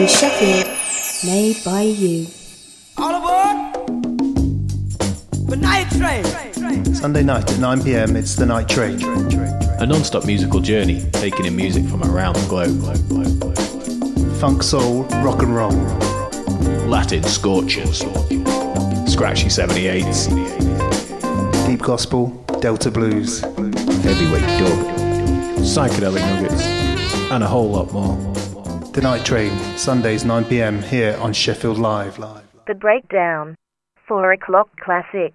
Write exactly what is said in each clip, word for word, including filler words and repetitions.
Sheffield, made by you. All aboard the Night Train. Sunday night at nine p m, it's the Night Train. A non-stop musical journey, taking in music from around the globe. Funk, soul, rock and roll. Latin scorchers, scratchy seventy-eights, Deep gospel, Delta blues. heavyweight dub, psychedelic nuggets, and a whole lot more. The Night Train, Sundays nine p m here on Sheffield Live. The Breakdown, four o'clock classic.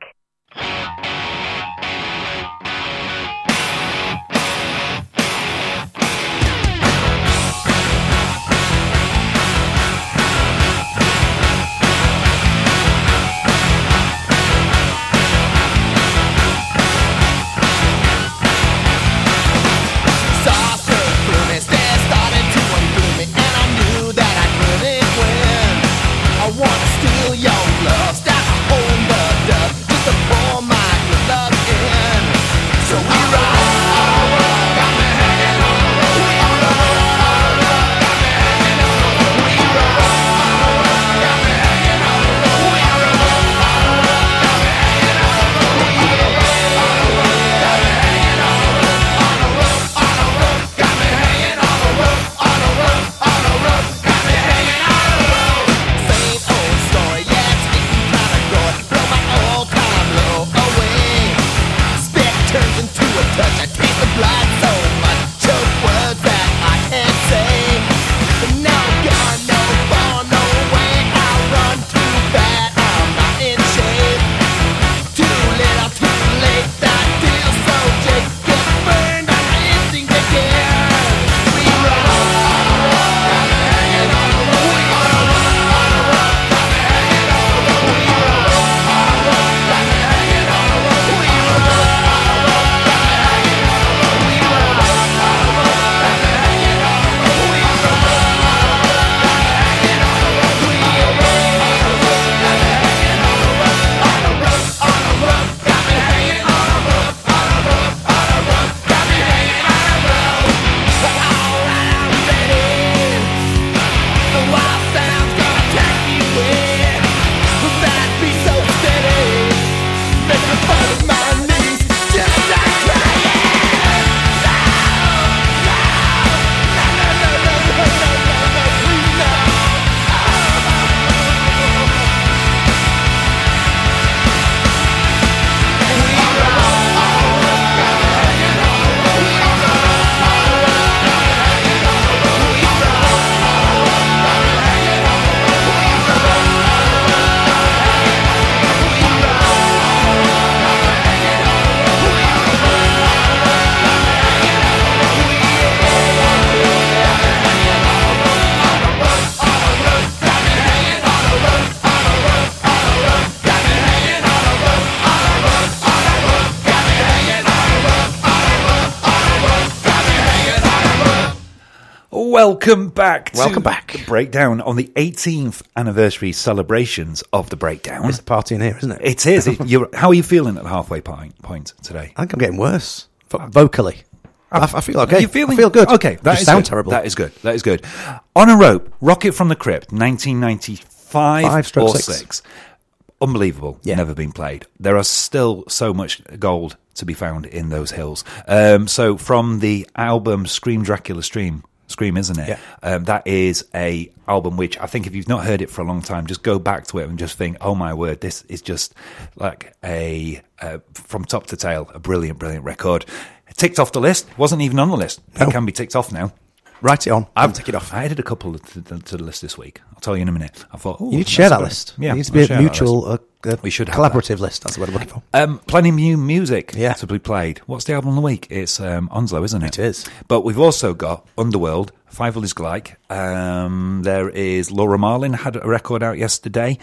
Welcome back to Welcome back. The Breakdown on the eighteenth anniversary celebrations of The Breakdown. It's a party in here, isn't it? It is. It, you're, how are you feeling at the halfway point, point today? I think I'm getting worse. Vo- vocally. I, I feel okay. You feeling, I feel good. Okay, that Just is sound good. terrible. That is good. That is good. On a Rope, Rocket from the Crypt, nineteen ninety-five Five stroke or six. six. Unbelievable. Yeah. Never been played. There are still so much gold to be found in those hills. Um, so from the album Scream Dracula Stream, Scream, isn't it? Yeah. Um, that is a album which I think if you've not heard it for a long time, just go back to it and just think, oh my word, this is just like a, uh, from top to tail, a brilliant, brilliant record. It ticked off the list. Wasn't even on the list. No. It can be ticked off now. Write it on. I've Take it off. I added a couple to the, to the list this week. I'll tell you in a minute. I thought, ooh, You need to share that's that good. list. Yeah, it needs to I'll be share a that mutual, list. uh, uh, We should have collaborative list. That's what I'm looking for. Um, plenty of new music Yeah. to be played. What's the album of the week? It's um, Onslow, isn't it? It is. But we've also got Underworld, Fievel is Gleich. Um, there is Laura Marlin, had a record out yesterday.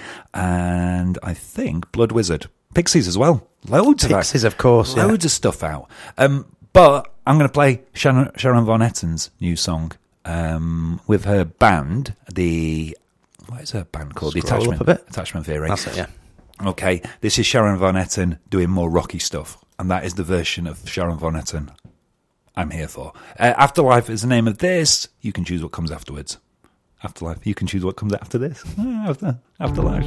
And I think Blood Wizard. Pixies as well. Loads Pixies, of of course. Yeah. Loads of stuff out. Um, but I'm going to play Sharon, Sharon Von Etten's new song um, with her band, the... What is her band called? Scroll the Attachment, up a bit. Attachment Theory. That's it, yeah. Okay, this is Sharon Van Etten doing more rocky stuff, and that is the version of Sharon Van Etten I'm here for. Uh, Afterlife is the name of this. You can choose what comes afterwards. Afterlife. You can choose what comes after this. Ah, After Afterlife.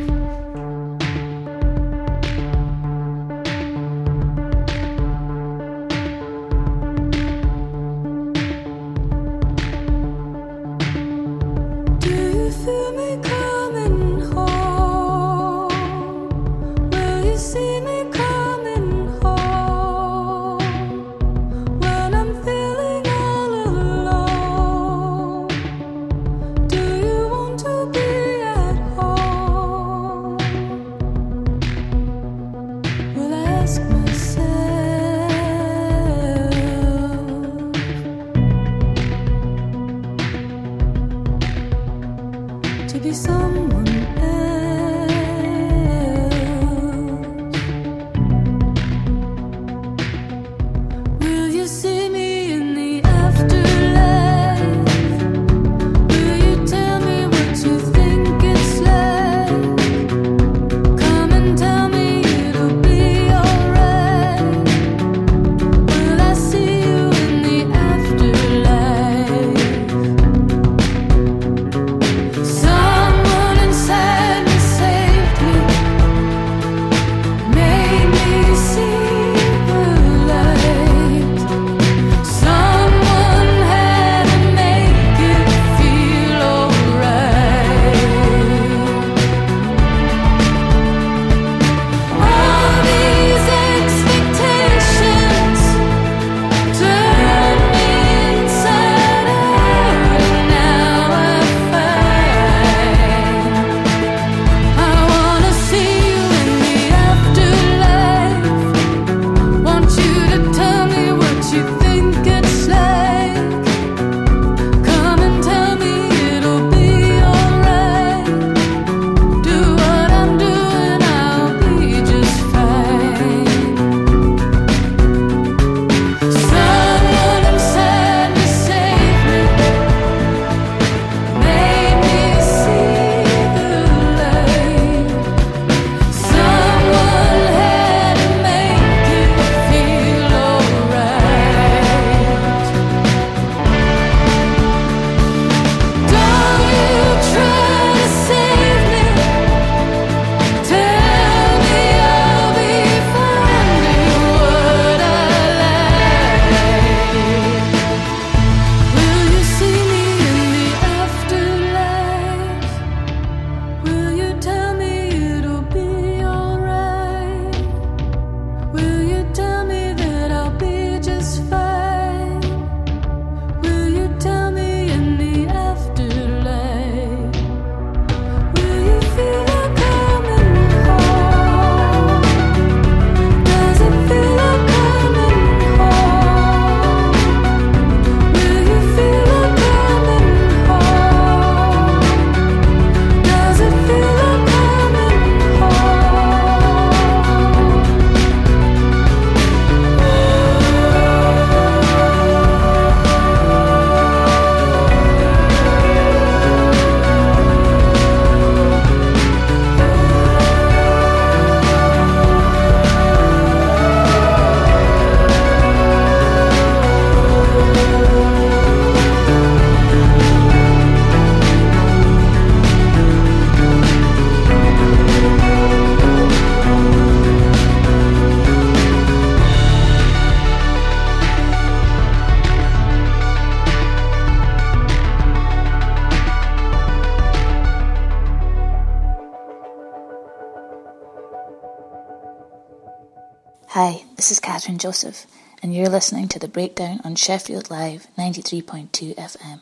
Hi, this is Catherine Joseph, and you're listening to The Breakdown on Sheffield Live ninety-three point two F M.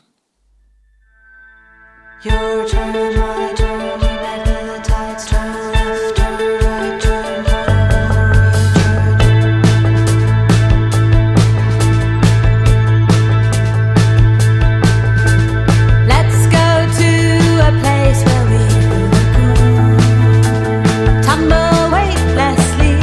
Your turn, my turn, we met the tides, turn left, turn right, turn return. Let's go to a place where we tumble weightlessly.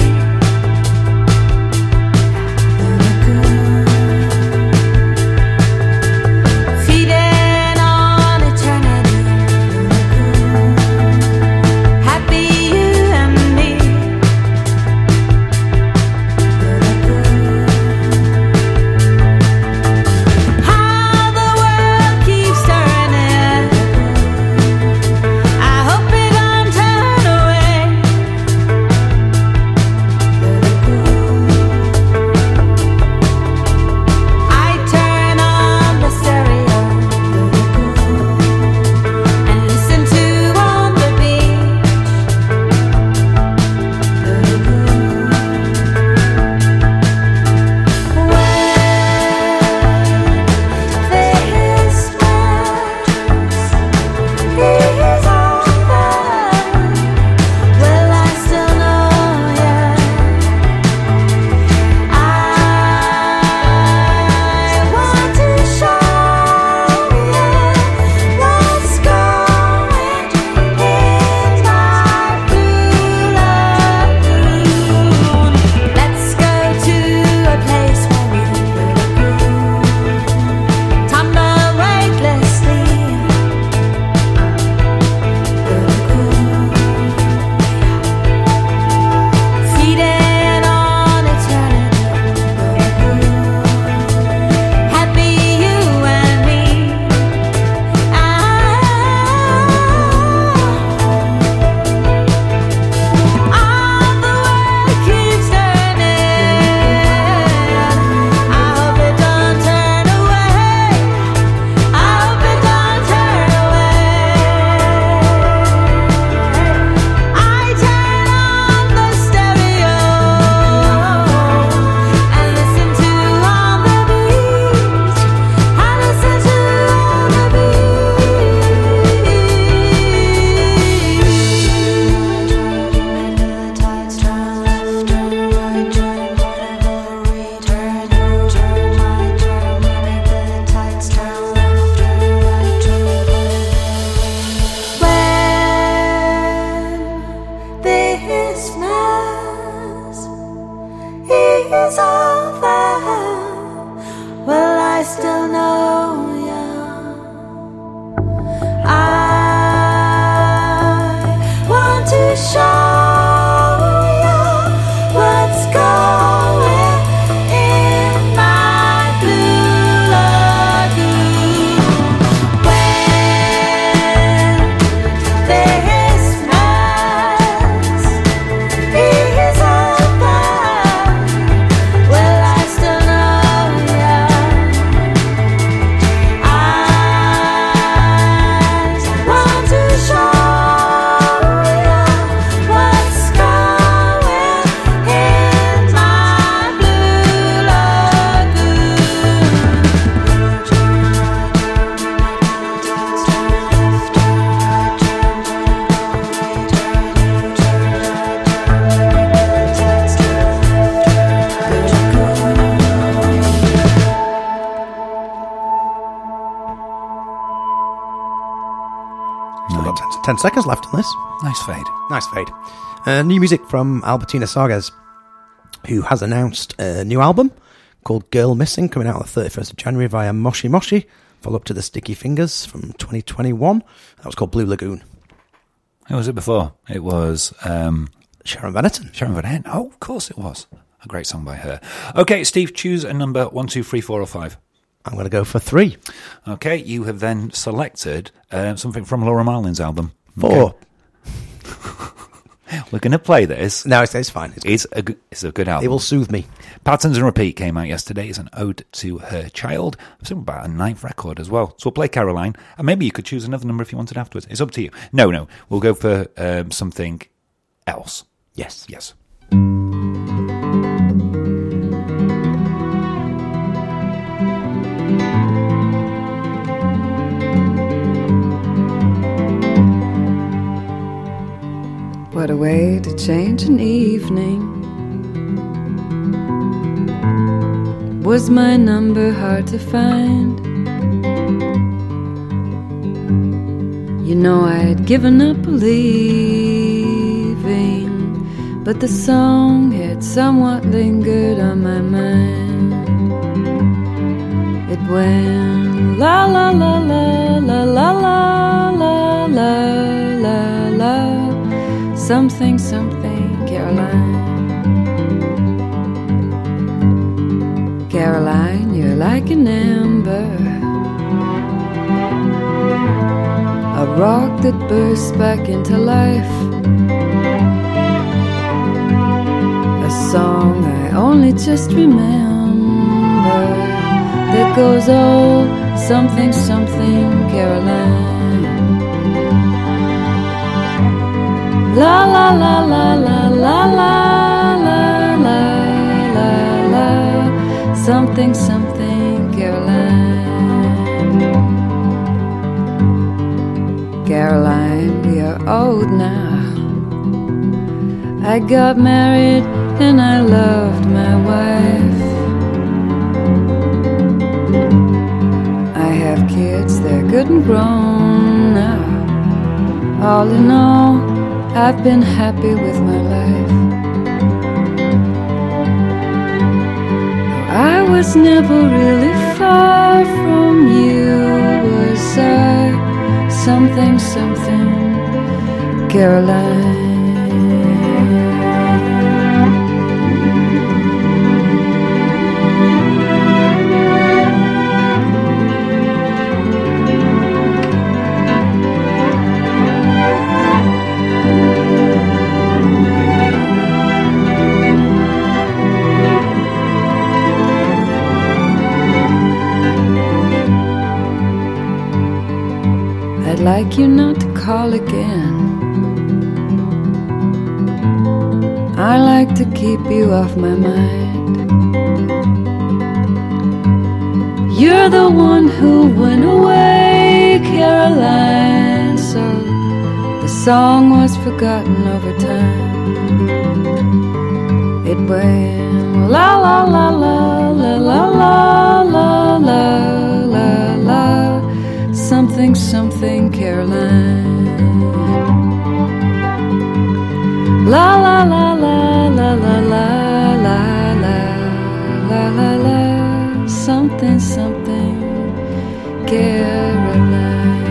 Feeding on eternity. Still got ten, ten seconds left on this. Nice fade. Nice fade. Uh, new music from Albertina Sarges, who has announced a new album called Girl Missing, coming out on the thirty-first of January via Moshi Moshi, follow up to the Sticky Fingers from twenty twenty-one. That was called Blue Lagoon. Who was it before? It was um, Sharon Van Etten. Sharon Van Etten. Oh, of course it was. A great song by her. Okay, Steve, choose a number one, two, three, four, or five. I'm going to go for three. Okay, you have then selected uh, something from Laura Marlin's album. Four. Okay. We're going to play this. No, it's, it's fine. It's, it's, a, good- it's a good album. It will soothe me. Patterns and Repeat came out yesterday. It's an ode to her child. It's about a ninth record as well. So we'll play Caroline, and maybe you could choose another number if you wanted afterwards. It's up to you. No, no. We'll go for um, something else. Yes. Yes. What a way to change an evening. Was my number hard to find? You know I'd given up believing, but the song had somewhat lingered on my mind. It went la la la la la la la la la la la. Something, something, Caroline. Caroline, you're like an ember, a rock that bursts back into life, a song I only just remember that goes, oh, something, something, Caroline. La la la la la la la la la la la. Something, something, Caroline. Caroline, we are old now. I got married and I loved my wife. I have kids, they're good and grown now. All in all, I've been happy with my life. I was never really far from you, was I? Something, something, Caroline. I'd like you not to call again. I like to keep you off my mind. You're the one who went away, Caroline, so the song was forgotten over time. It went la la la la la la la la la la la. Something, something, Caroline. La la la la la la la la la la la la. Something, something, Caroline.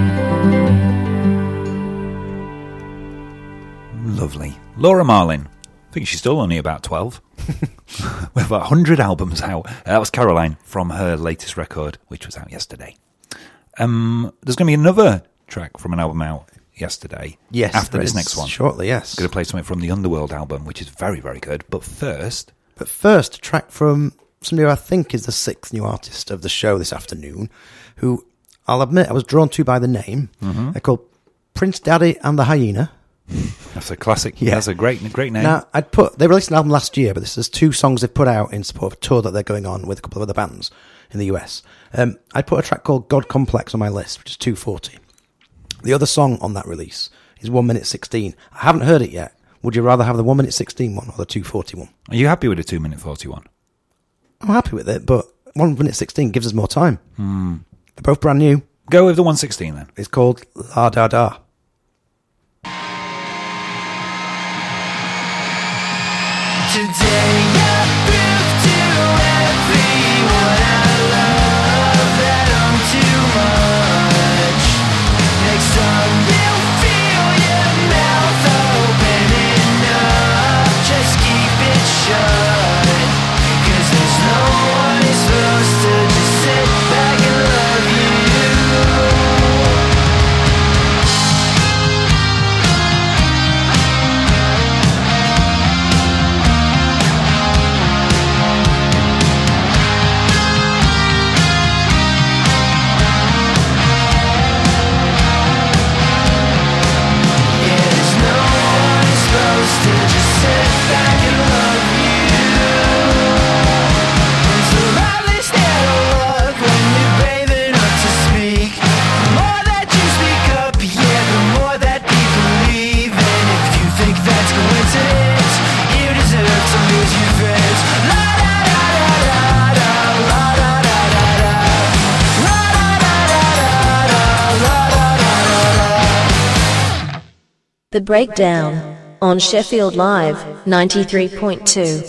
Lovely. Laura Marlin. I think she's still only about twelve. With about one hundred albums out. Uh, that was Caroline from her latest record, which was out yesterday. Um, there's going to be another track from an album out yesterday. Yes. After this next one. Shortly, yes. I'm going to play something from the Underworld album, which is very, very good. But first... But first, a track from somebody who I think is the sixth new artist of the show this afternoon, who, I'll admit, I was drawn to by the name. Mm-hmm. They're called Prince Daddy and the Hyena. That's a classic. Yeah. That's a great, great name. Now, I'd put... They released an album last year, but this is two songs they've put out in support of a tour that they're going on with a couple of other bands in the U S. Um, I put a track called God Complex on my list, which is two forty. The other song on that release is one minute sixteen. I haven't heard it yet. Would you rather have the one minute sixteen one or the two forty one? Are you happy with the two minute forty-one? I'm happy with it, but one minute sixteen gives us more time. Hmm. They're both brand new. Go with the one sixteen then. It's called La Da Da. The Breakdown on Sheffield Live ninety-three point two.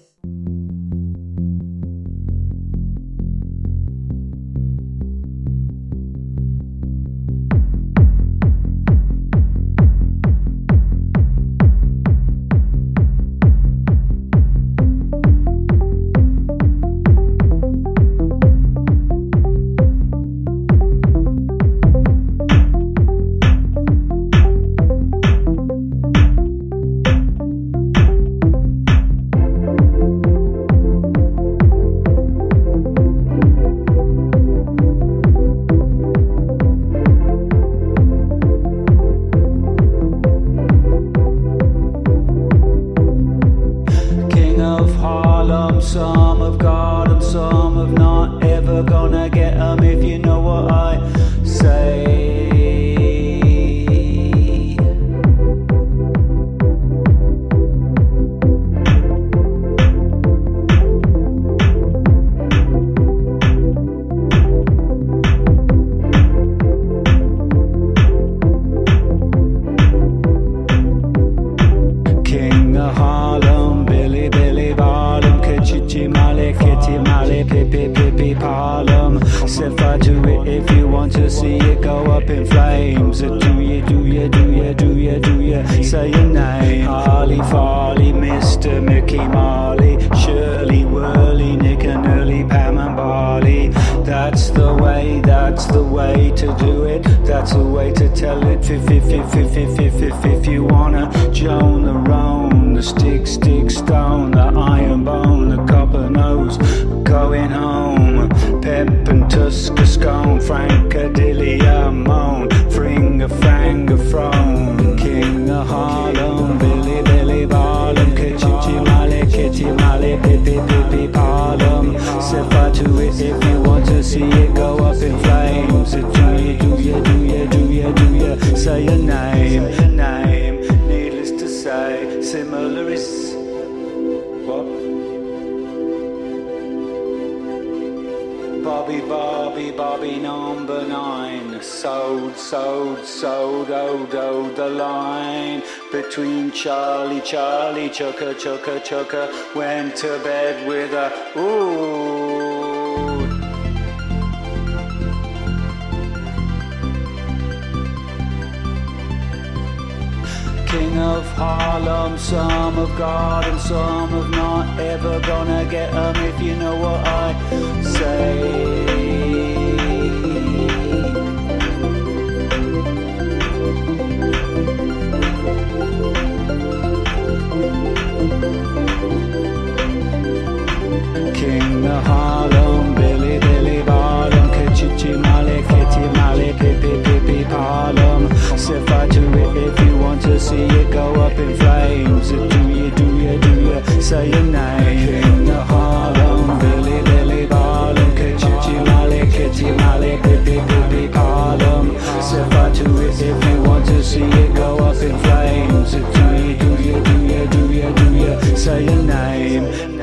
Charlie, chucker, chucker, chucker, went to bed with a ooh. King of Harlem, some have got and some have not, ever gonna get 'em if you know what I say. King of Harlem, Billy, Billy Barnum, Kichichi Mali, Kitty Mali, Pippi, Pippi Harlem. Set fire to it if you want to see it go up in flames. Do you, do you, do you say your name? King of Harlem, Billy, Billy Barnum, Kichichi Mali, Kitty Mali, Pippi, Pippi Harlem. Set fire to it if you want to see it go up in flames. Do you, do you, do you, do you, do you say your name?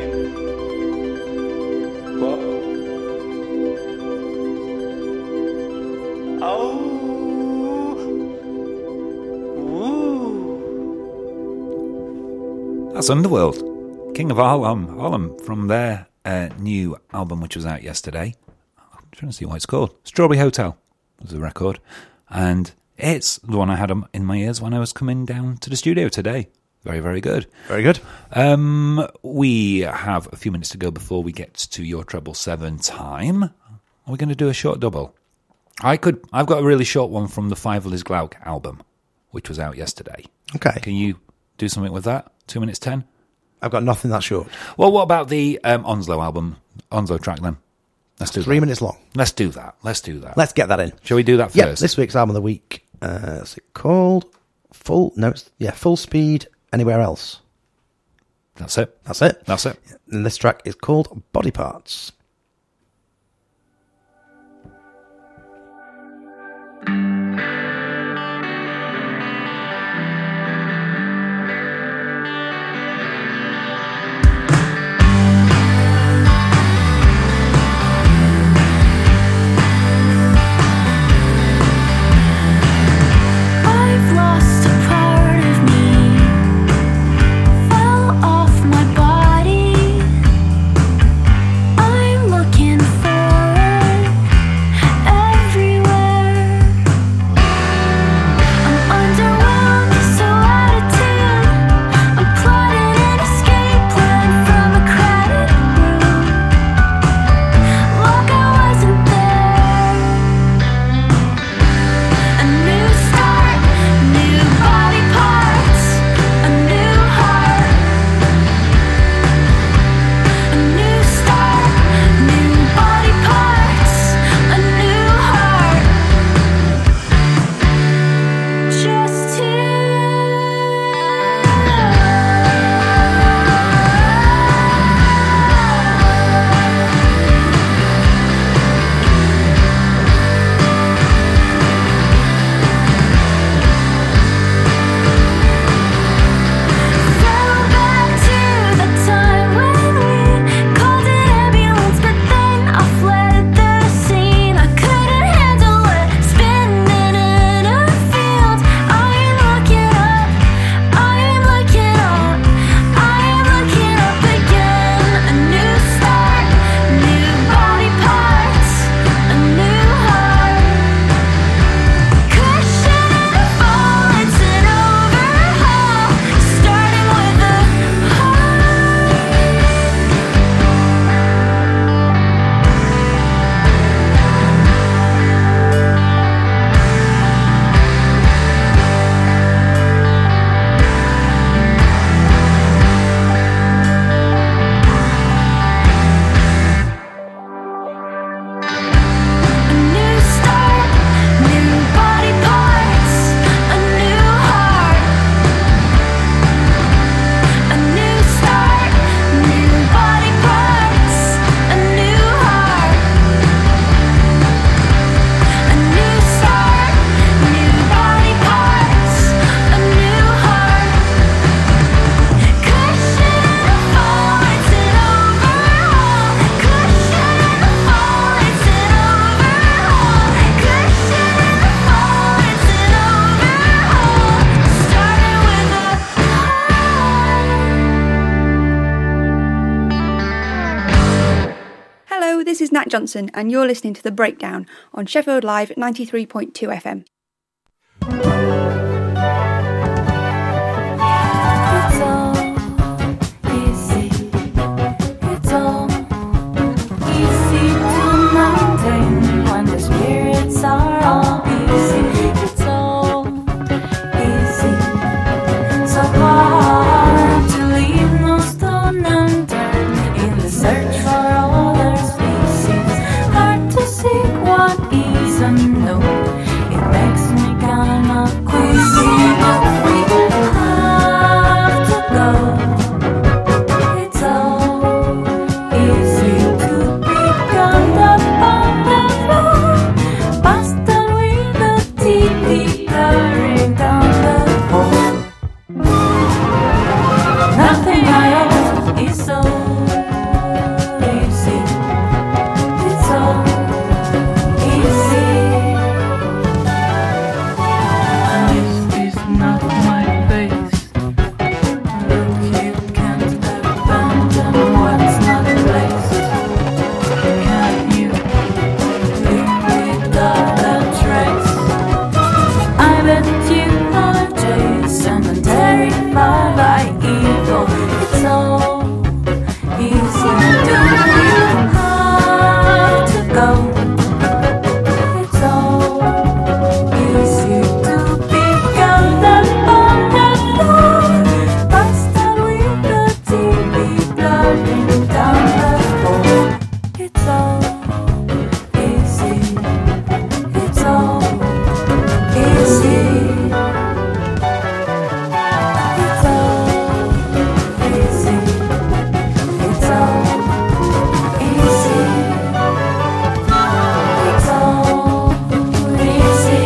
That's Underworld, King of Harlem, Harlem from their uh, new album, which was out yesterday. I'm trying to see what it's called. Strawberry Hotel was the record, and it's the one I had in my ears when I was coming down to the studio today. Very, very good. Very good. Um, we have a few minutes to go before we get to your treble seven time. Are we going to do a short double? I could. I've got a really short one from the Fievel Glauc album, which was out yesterday. Okay. Can you do something with that? Two minutes ten? I've got nothing that short. Well, what about the um, Onslow album, Onslow track then? Let's do Three that. minutes long. Let's do that. Let's do that. Let's get that in. Shall we do that first? Yeah, this week's album of the week. Uh, what's it called? Full, no, it's, yeah, Full Speed, Anywhere Else. That's it. That's it. That's it. And this track is called Body Parts. I've lost a part. Nat Johnson, and you're listening to The Breakdown on Sheffield Live ninety-three point two F M. It's all easy. It's all easy to maintain when the spirits are all easy. It's all easy. So hard to leave no stone unturned in the search for other species. Hard to seek what is unknown. It makes me kinda queasy, but we have to go. It's all easy to be caught up on the floor, busted with the T V blurring down the hall. Nothing I own is so easy. It's so easy. This is not my face. Look, you can't abandon what's not placed. Can you live without a trace? I bet you are Jason and terrified by evil. It's all easy. Do you have to go? It's all easy to be caught up on the floor, busted with the T V blurring down the hall. It's all easy. It's all easy. It's all easy. It's all easy. It's all easy.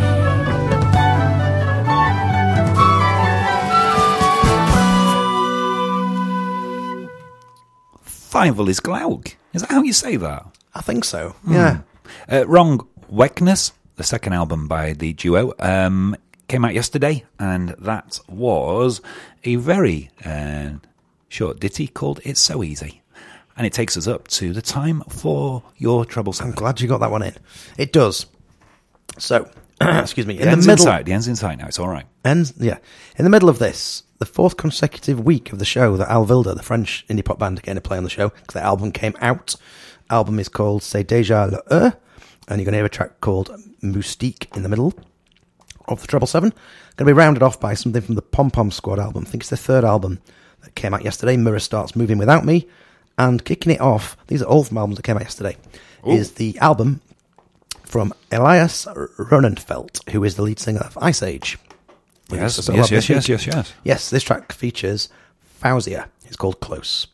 Fievel is Glauk. Is that how you say that? I think so. Hmm. Yeah. Uh, Wrong Weakness, the second album by the duo, um, came out yesterday, and that was a very uh, short ditty called It's So Easy. And it takes us up to the time for your Treble Seven. I'm glad you got that one in. It does. So, excuse me. The In the end's middle, inside. The end's inside now. It's all right. ends, yeah. In the middle of this, the fourth consecutive week of the show that Alvilda, the French indie pop band, are going to play on the show because their album came out. Album is called C'est déjà l'heure, and you're going to hear a track called Moustique in the middle of the Treble Seven. Going to be rounded off by something from the Pom Pom Squad album. I think it's the third album that came out yesterday. Mirror Starts Moving Without Me. And kicking it off, these are all from albums that came out yesterday, Ooh. is the album from Elias Ronenfeld, who is the lead singer of Ice Age. Yes, So yes, this yes, yes, week- yes, yes. Yes, this track features Fauzia. It's called Close.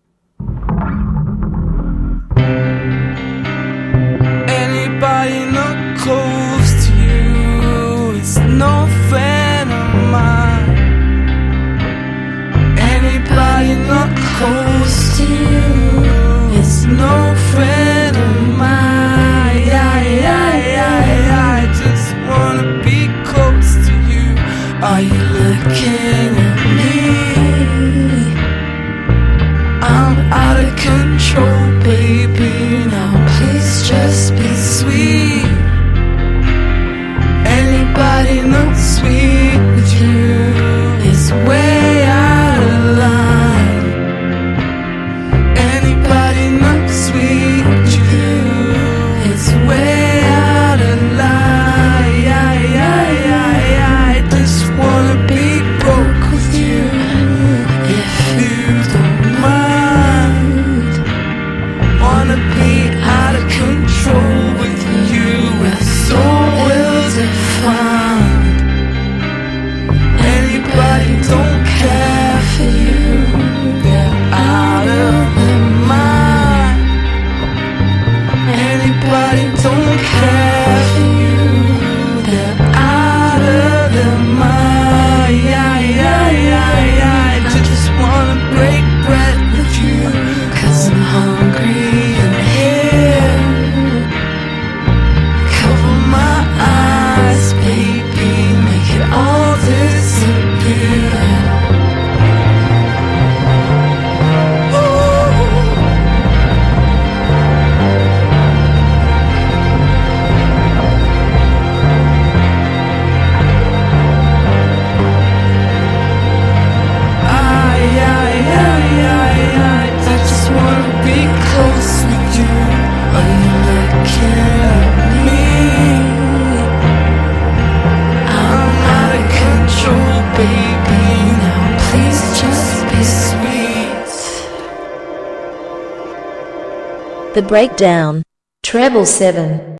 Anybody not close to you is no friend of mine. Anybody not close to you is no friend of mine. Yeah, yeah, yeah, yeah. I just wanna be close to you. Are you looking at me? I'm out of control, baby. Now please just be sweet. Anybody not sweet with you is way out of line. Anybody not sweet with you is way out of line. Yeah, yeah, yeah, yeah. I just wanna be broke The Breakdown. Treble seven.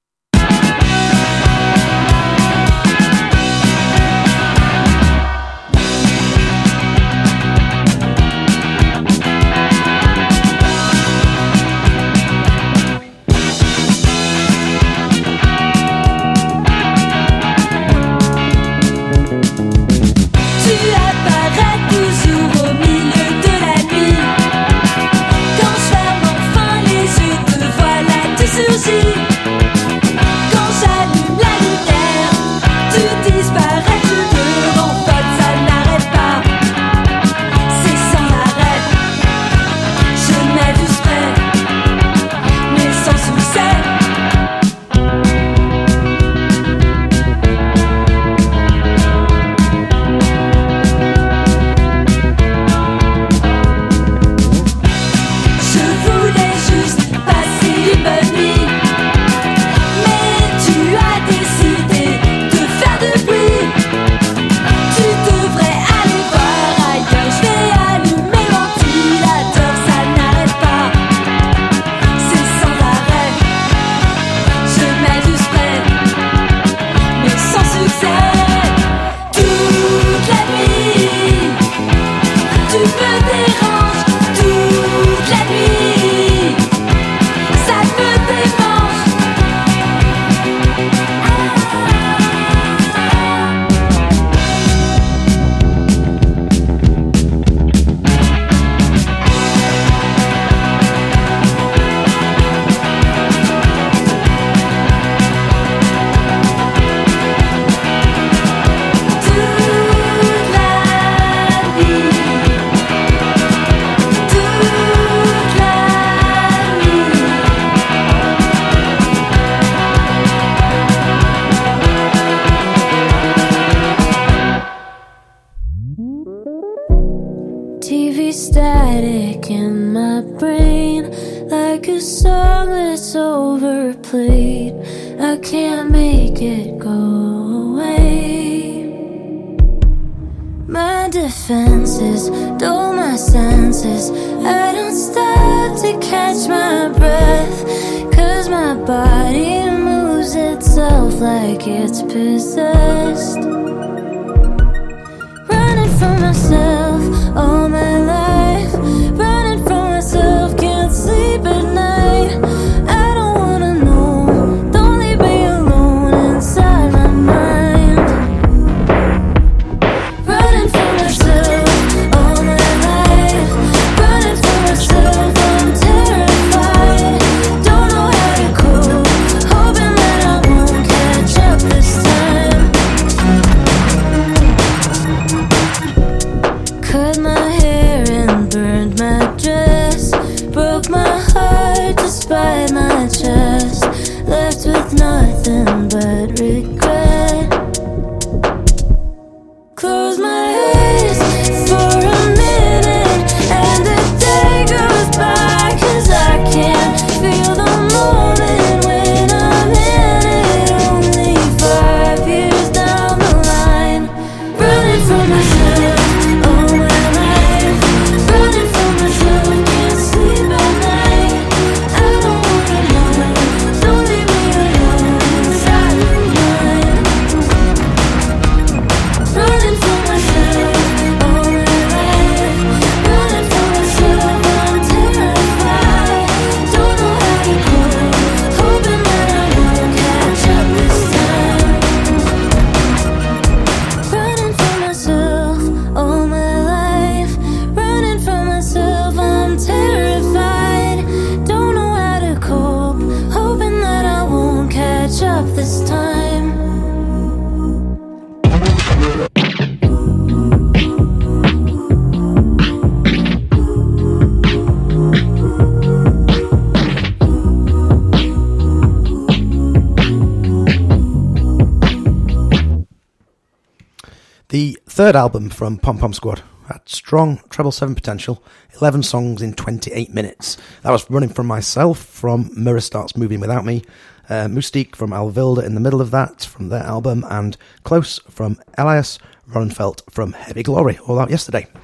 The third album from Pom Pom Squad had strong treble seven potential, eleven songs in twenty-eight minutes. That was Running From Myself from Mirror Starts Moving Without Me, uh, Mystique from Alvilda in the middle of that from their album, and Close from Elias Ronenfeld from Heavy Glory, all out yesterday.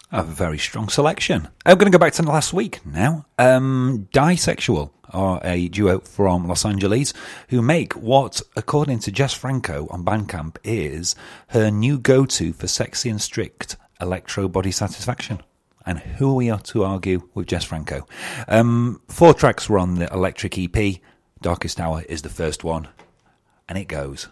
A very strong selection. I'm going to go back to last week now. Um, Disexual are a duo from Los Angeles who make what, according to Jess Franco on Bandcamp, is her new go-to for sexy and strict electro body satisfaction. And who are we to argue with Jess Franco? Um, four tracks were on the Electric E P. Darkest Hour is the first one. And it goes.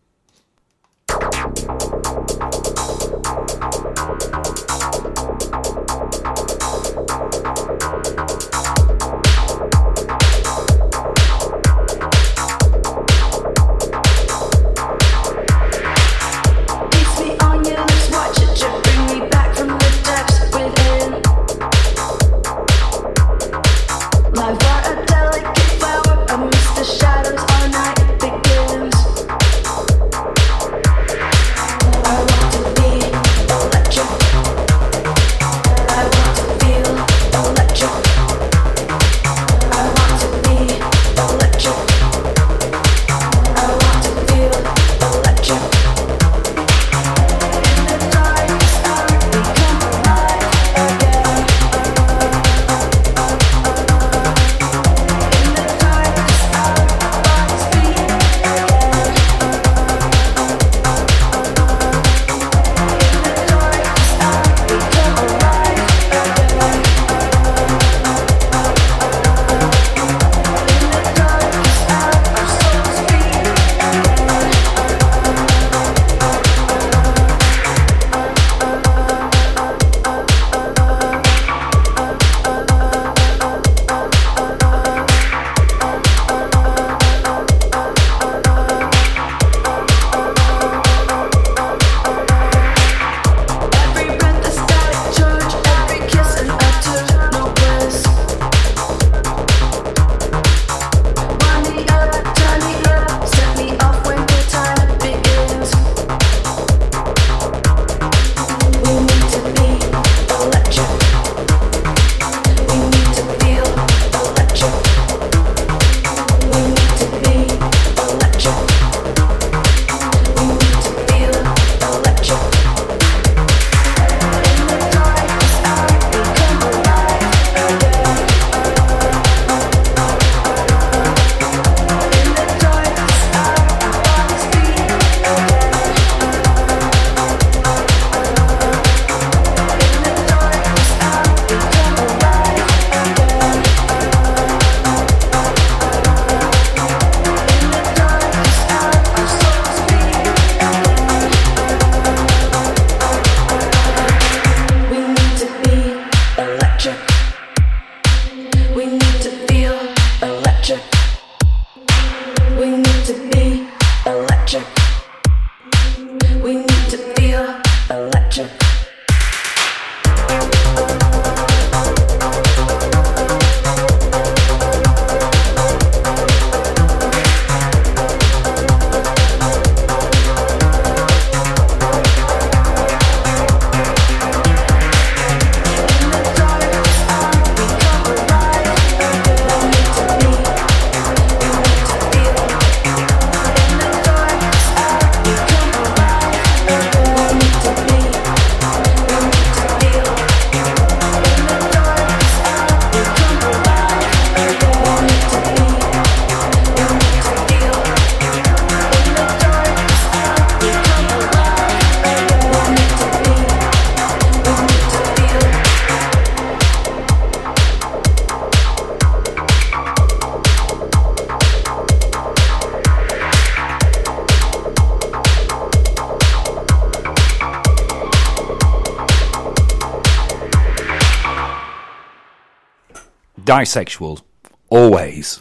Disexual, always.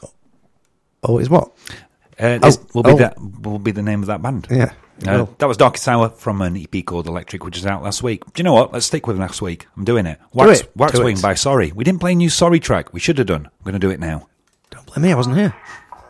Always what? Uh, Oh, this will be oh. that will be the name of that band. Yeah, it Uh, will. that was Darkest Hour from an E P called Electric, which is out last week. Do you know what? Let's stick with last week. I'm doing it. Wax, it. Wax Do Wing it. by Sorry. We didn't play a new Sorry track. We should have done. I'm going to do it now. Don't blame me, I wasn't here.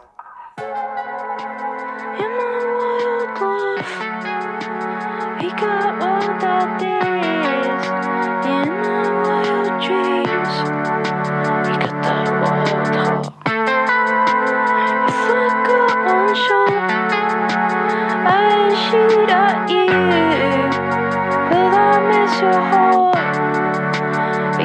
We got all that there is in our wild dreams. We got that wild heart. If I got one shot, I'd shoot at you, but I miss your heart.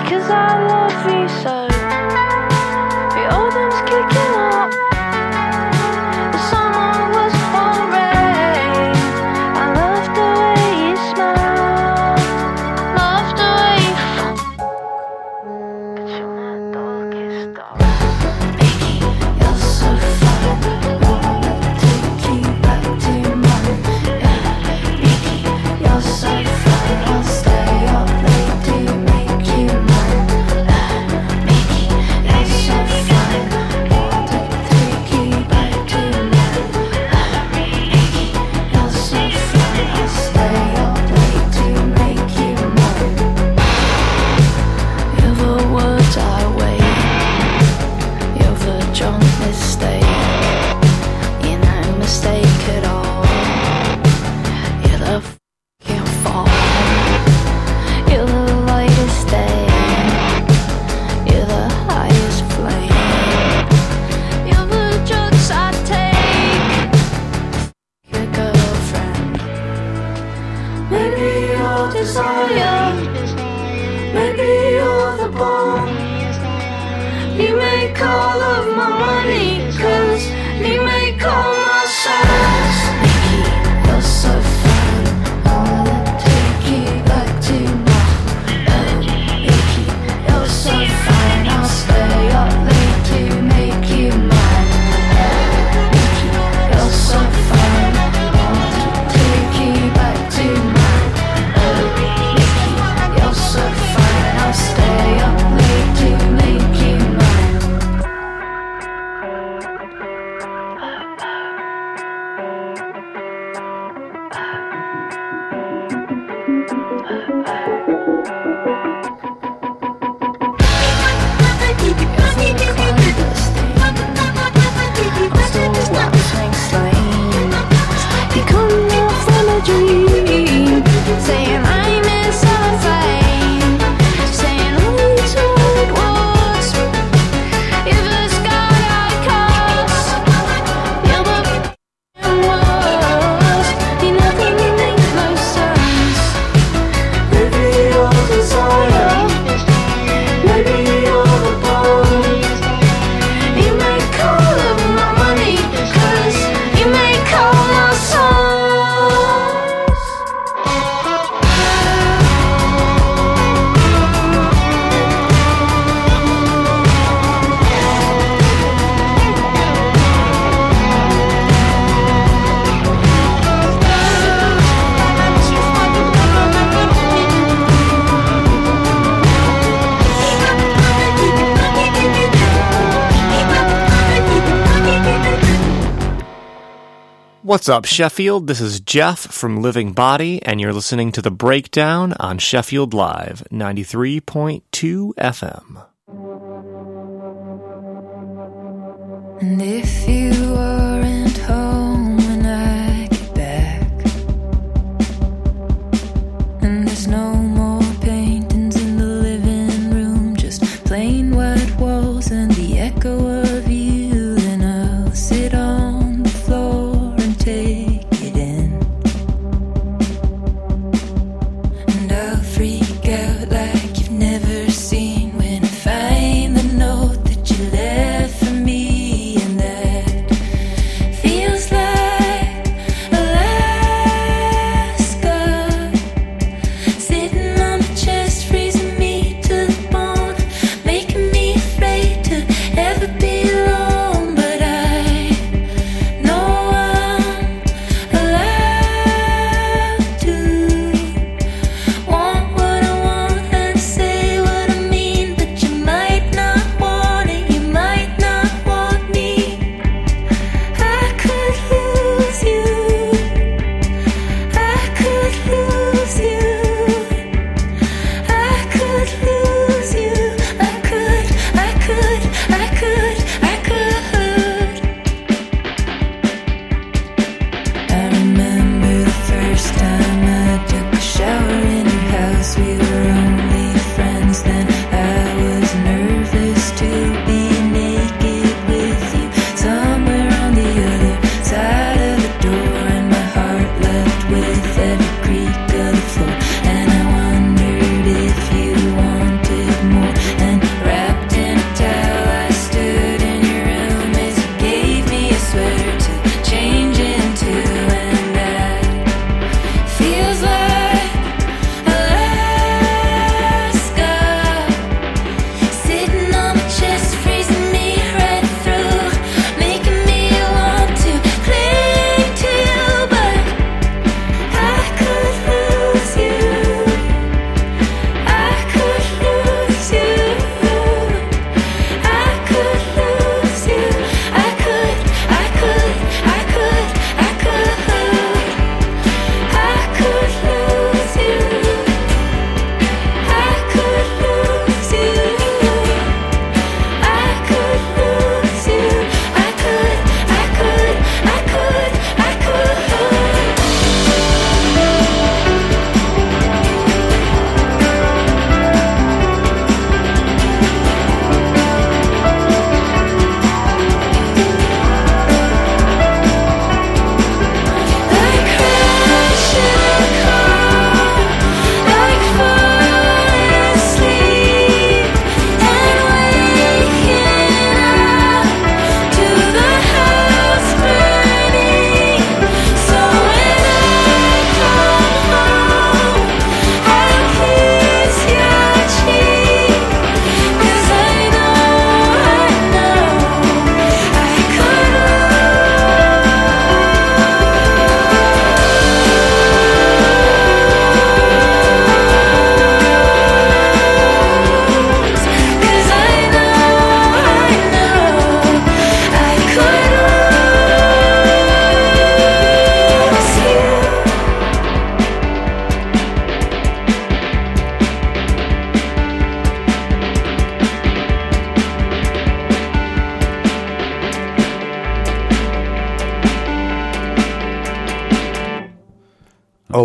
'cause I love you so. Your rhythm's kicking up. The summer was boring. I love the way you smile. Love the way you fuck. But you're my darkest dark. Baby, you're so fine. Wanna take you back to mine. Yeah, baby, you're so fine. I'll stay up late to make you mine. Yeah, baby, you're so fine. Wanna take you back to mine. Yeah, baby, you're so fine. I'll stay up late to make you mine. You're the words I wait. You're the drunk mistake. You're no mistake at all. You're the f***ing fall. You're the lightest day. You're the highest flame. You're the drugs I take. Your girlfriend. Maybe you're desire. Maybe you're the bomb. You make all of my money, 'cause you make all my songs. Mickey, you're so fine. I wanna take you back to my home. Mickey, you're so fine. I'll stay up late to make you mine. Mickey, you're so fine. I wanna take you back to my home. Mickey, you're so fine. I'll stay up late to make you mine. You come up from a dream, saying I'm in cellophane, saying all these old words. You're the sky I curse. You're the f***ing worst. You never make no sense. Maybe you're desire. Maybe you're the bone. You make all of my money, 'cause you make all my songs. What's up, Sheffield? This is Jeff from Living Body, and you're listening to The Breakdown on Sheffield Live, ninety-three point two F M. And if you weren't home when I get back, and there's no more paintings in the living room, just plain white walls and the echo of you, then I'll sit on the floor and take it in. And I'll freak out like you've never seen when I find the note that you left for me, and that feels like Alaska, sitting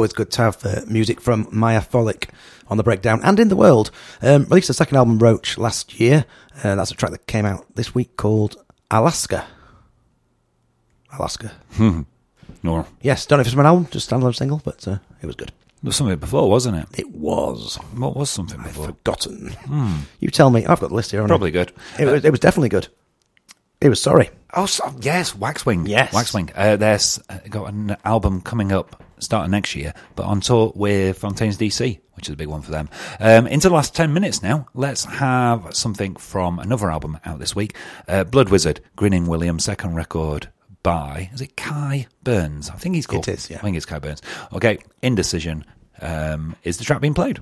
always good to have uh, music from Maya Follick on the breakdown and in the world. Um, released a second album, Roach, last year. Uh, that's a track that came out this week called Alaska. Alaska. Hmm. No. Yes, don't know if it's from an album, just standalone single, but uh, it was good. There was something before, wasn't it? It was. What was something I've before? forgotten. Hmm. You tell me. I've got the list here. haven't I? Probably good. It was, it was definitely good. It was sorry. Oh, so, yes, Waxwing. Yes. Waxwing. Uh, there's uh, got an album coming up starting next year, but on tour with Fontaines D C, which is a big one for them. Um, into the last ten minutes now, let's have something from another album out this week. Uh, Blood Wizard, Grinning William, second record by, is it Kai Burns? I think he's called. It is, yeah. I think it's Kai Burns. Okay, Indecision um, is the track being played.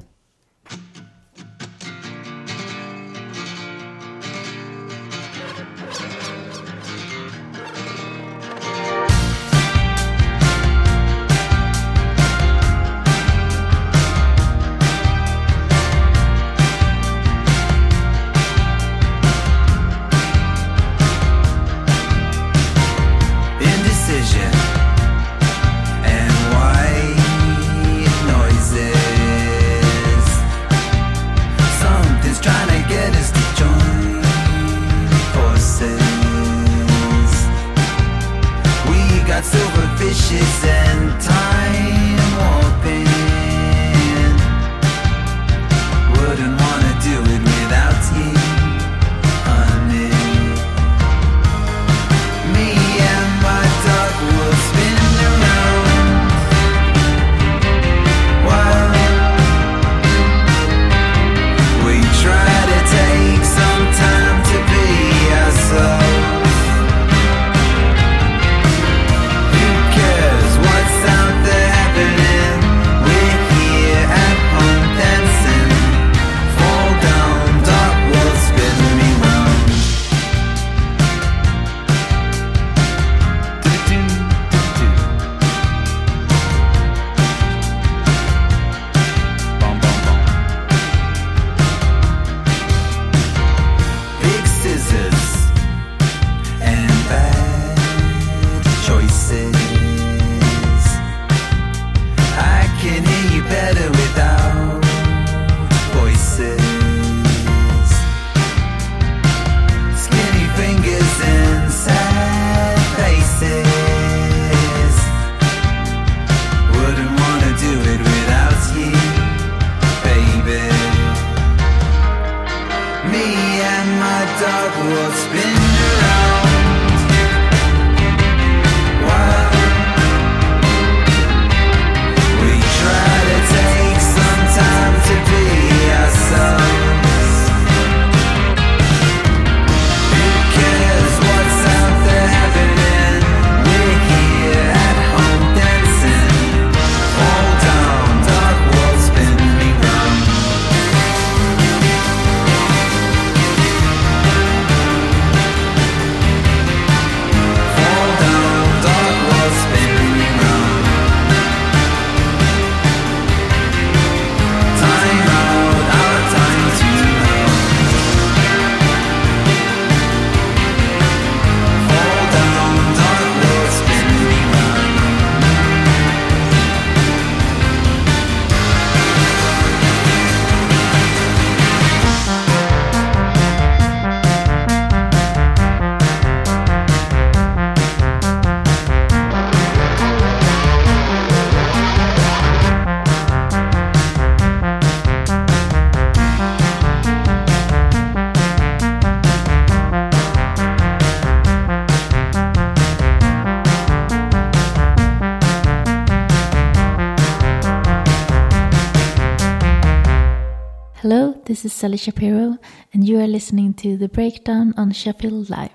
Hello, this is Sally Shapiro, and you are listening to The Breakdown on Sheffield Live.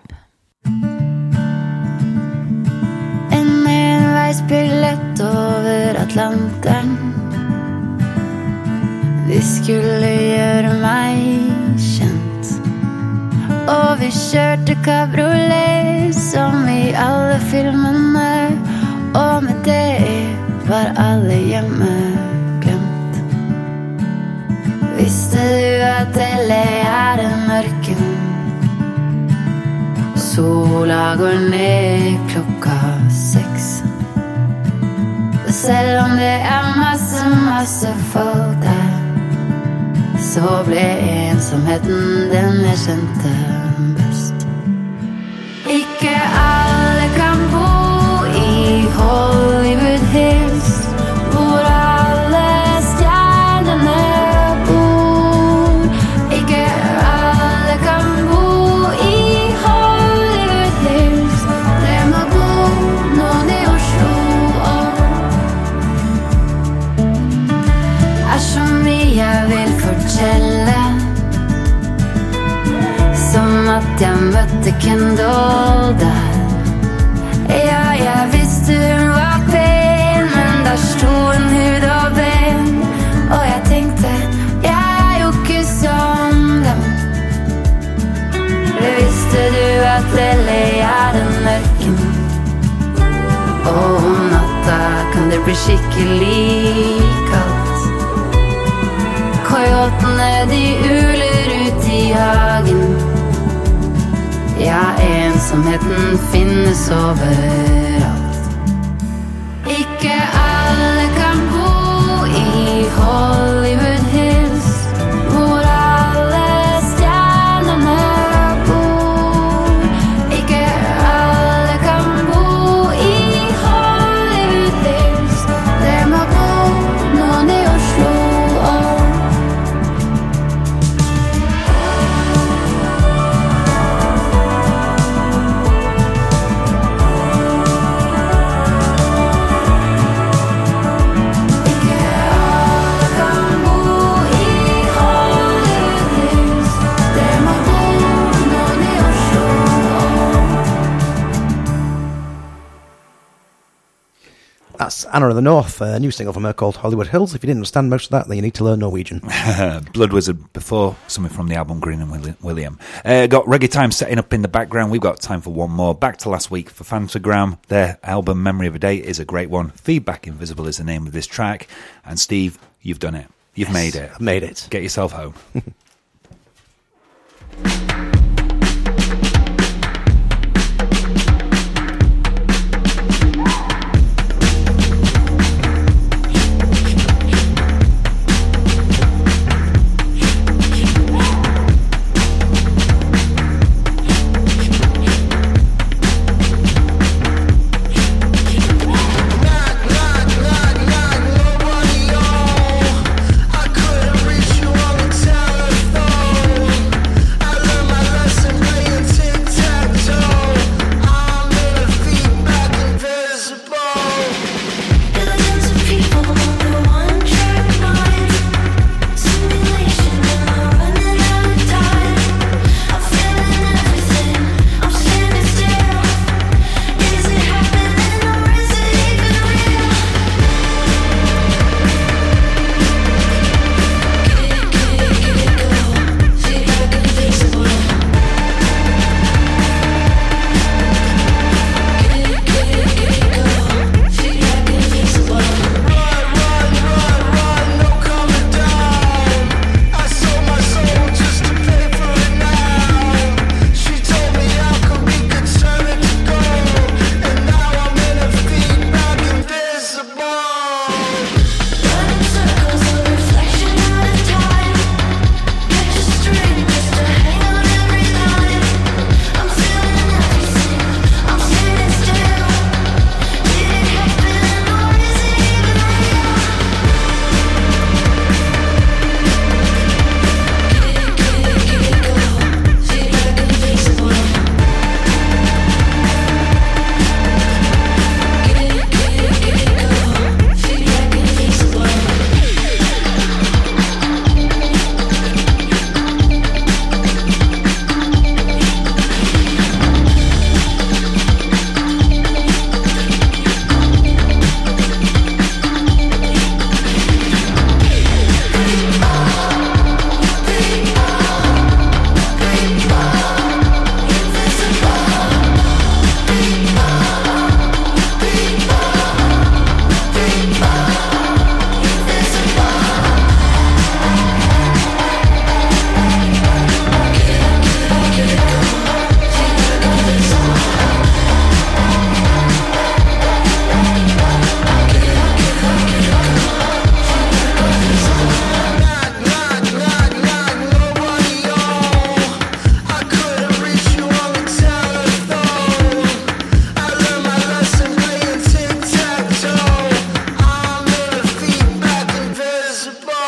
En enveisbygg lett over Atlanteren. De skulle gjøre meg kjent. Og vi kjørte kabriolet som i alle filmene. Og med det var alle hjemme glemt. Visste du at L A er en ørken? Sola går ned klokka seks. Det selv om det er masse, masse folk der, så ble ensomheten den jeg kjente best. Ikke alle kan bo i Hollywood Hills, hvor alle stjernene bor. Ikke alle kan bo i Hollywood Hills, det må bo noen i Oslo også. Er så mye jeg vil fortelle, som at jeg møtte Kendall der. Ja, jeg visste hun var pen, men der sto en hud og ben, og jeg tenkte, jeg er jo ikke som dem. Visste du at L A er en ørken, og om natta kan det bli skikkelig kaldt. Koyotene de uler ut i hagen, ja, ensomheten finnes overalt. Ikke alle kan bo i Hollywood Hills, hvor alle stjernene bor. Ikke alle kan bo i Hollywood Hills, det må bo noen i Oslo også. That's Anna of the North, a new single from her called Hollywood Hills. If you didn't understand most of that, then you need to learn Norwegian. Blood Wizard before something from the album Green and Willi- William. Uh, got Reggae Time setting up in the background. We've got time for one more. Back to last week for Fantagram. Their album Memory of a Day is a great one. Feedback Invisible is the name of this track. And Steve, you've done it. You've Yes, made it. I've made it. Get yourself home.